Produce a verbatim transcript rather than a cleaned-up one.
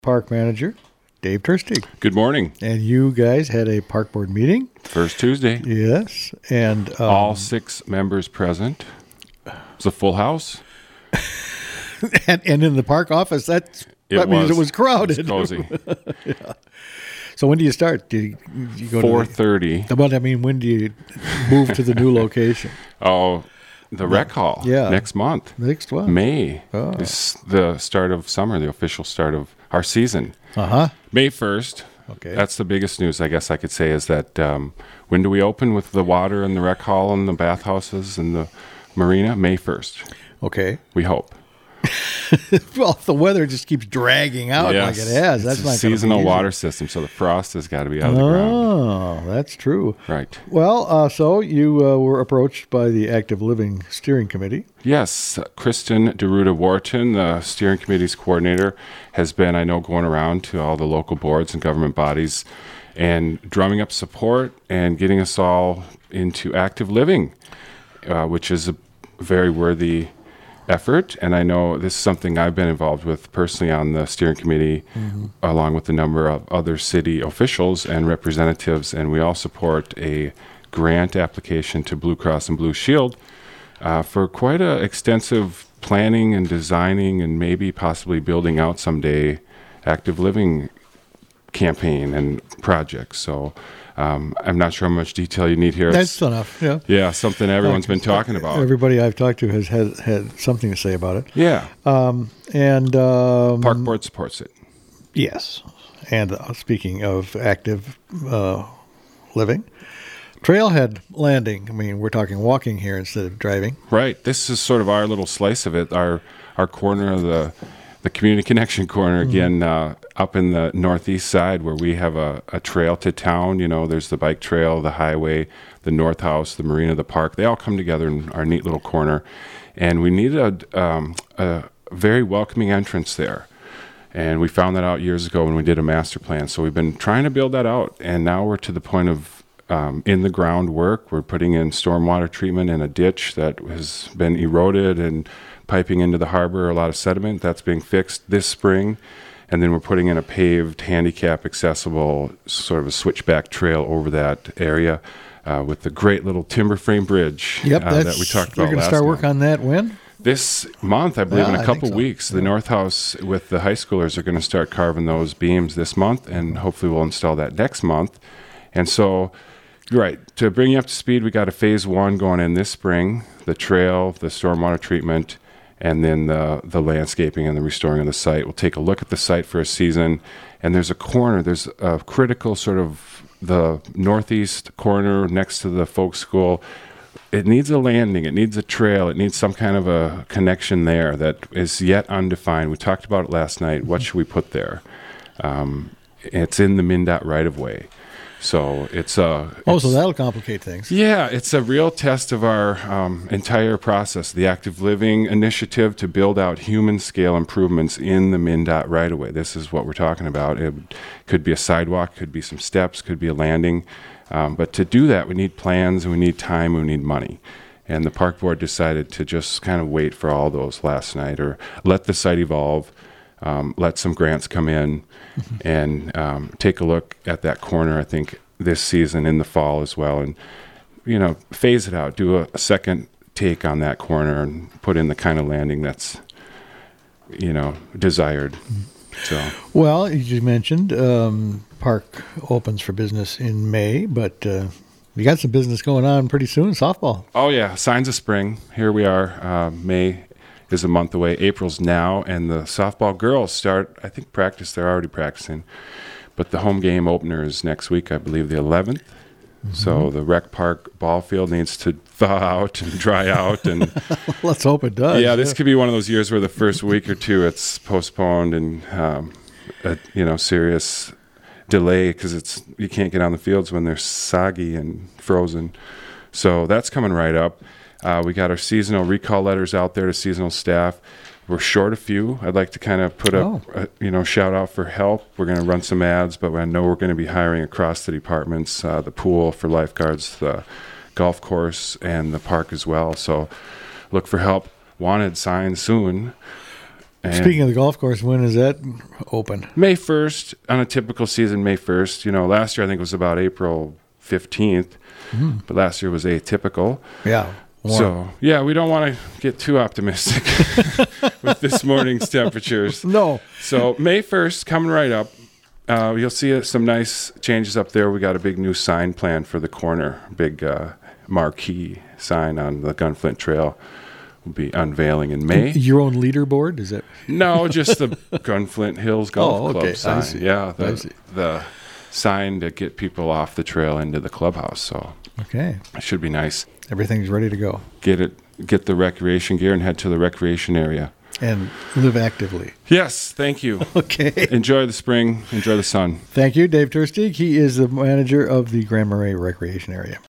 Park Manager, Dave Turstig. Good morning. And you guys had a park board meeting. First Tuesday. Yes. And um, all six members present. It's a full house. and, and in the park office, that's, It that means was. it was crowded. It was cozy. Yeah. So when do you start? Do you, you go four to thirty. the, But I mean, when do you move to the new location? Oh, the rec hall. Yeah. Next month. Next one. May Oh. is the start of summer, the official start of our season. Uh-huh. May first. Okay. That's the biggest news, I guess I could say, is that um, when do we open with the water and the rec hall and the bathhouses and the marina? May first. Okay. We hope. Well, the weather just keeps dragging out Yes. like it has. It's That's a not gonna be seasonal easy. water system, so the frost has got to be out of the ground. Oh, that's true. Right. Well, uh, so you uh, were approached by the Active Living Steering Committee. Yes, Kristen DeRuda Wharton, the steering committee's coordinator, has been, I know, going around to all the local boards and government bodies and drumming up support and getting us all into active living, uh, which is a very worthy effort. And I know this is something I've been involved with personally on the steering committee, mm-hmm. along with a number of other city officials and representatives. And we all support a grant application to Blue Cross and Blue Shield uh, for quite a extensive planning and designing and maybe possibly building out someday active living campaign and projects. So um, I'm not sure how much detail you need here. That's It's, enough, yeah. yeah, something everyone's been talking about. Everybody I've talked to has had, had something to say about it. Yeah. Um, and um, Park Board supports it. Yes. And uh, speaking of active uh, living, Trailhead Landing, I mean, we're talking walking here instead of driving. Right. This is sort of our little slice of it, our our corner of the the community connection corner, again, mm-hmm. uh, up in the northeast side where we have a, a trail to town. You know, there's the bike trail, the highway, the North House, the marina, the park. They all come together in our neat little corner. And we needed a, um, a very welcoming entrance there. And we found that out years ago when we did a master plan. So we've been trying to build that out. And now we're to the point of um, in the ground work. We're putting in stormwater treatment in a ditch that has been eroded and piping into the harbor, a lot of sediment. That's being fixed this spring. And then we're putting in a paved, handicap accessible, sort of a switchback trail over that area uh, with the great little timber frame bridge Yep, uh, that we talked about You're going to last start month. work on that when? This month, I believe, Yeah, in I a couple think so. weeks, the Yeah. North House with the high schoolers are going to start carving those beams this month, and hopefully we'll install that next month. And so, right, to bring you up to speed, we got a phase one going in this spring, the trail, the stormwater treatment, and then the, the landscaping and the restoring of the site. We'll take a look at the site for a season, and there's a corner, there's a critical sort of the northeast corner next to the folk school. It needs a landing, it needs a trail, it needs some kind of a connection there that is yet undefined. We talked about it last night. What should we put there? Um, it's in the MnDOT right-of-way. So it's a... Oh, it's, so that'll complicate things. Yeah, it's a real test of our um, entire process, the Active Living Initiative to build out human-scale improvements in the MnDOT right-of-way. This is what we're talking about. It could be a sidewalk, could be some steps, could be a landing. Um, but to do that, we need plans, and we need time, and we need money. And the park board decided to just kind of wait for all those last night, or let the site evolve, um, let some grants come in, mm-hmm. and um, take a look at that corner, I think, this season in the fall as well. And, you know, phase it out, do a, a second take on that corner and put in the kind of landing that's, you know, desired. Mm-hmm. So. Well, you mentioned um, park opens for business in May, but uh, you got some business going on pretty soon, softball. Oh, yeah, signs of spring. Here we are. Uh, May is a month away. April's now, and the softball girls start, I think, practice. They're already practicing. But the home game opener is next week, I believe, the eleventh. Mm-hmm. So the rec park ball field needs to thaw out and dry out. And let's hope it does. Yeah, this yeah. could be one of those years where the first week or two it's postponed and, um, a, you know, serious delay because it's you can't get on the fields when they're soggy and frozen. So that's coming right up. Uh, we got our seasonal recall letters out there to seasonal staff. We're short a few. I'd like to kind of put oh. up, a, you know, shout out for help. We're going to run some ads, but I know we're going to be hiring across the departments, uh, the pool for lifeguards, the golf course, and the park as well. So look for help. Wanted signs soon. And Speaking of the golf course, when is that open? May first, on a typical season, May first. You know, last year I think it was about April fifteenth, Mm-hmm. but last year was atypical. Yeah. warm. So, yeah, we don't want to get too optimistic with this morning's temperatures. No. So, May first, coming right up. Uh, you'll see uh, some nice changes up there. We got a big new sign plan for the corner, big uh, marquee sign on the Gunflint Trail. We'll be unveiling in May. Your own leaderboard? Is it? No, just the Gunflint Hills Golf Oh, okay. Club I sign. see. Yeah, I the, see. the sign to get people off the trail into the clubhouse. So Okay. it should be nice. Everything's ready to go. Get it, get the recreation gear and head to the recreation area. And live actively. Yes, thank you. Okay. Enjoy the spring. Enjoy the sun. Thank you, Dave Turstig. He is the manager of the Grand Marais Recreation Area.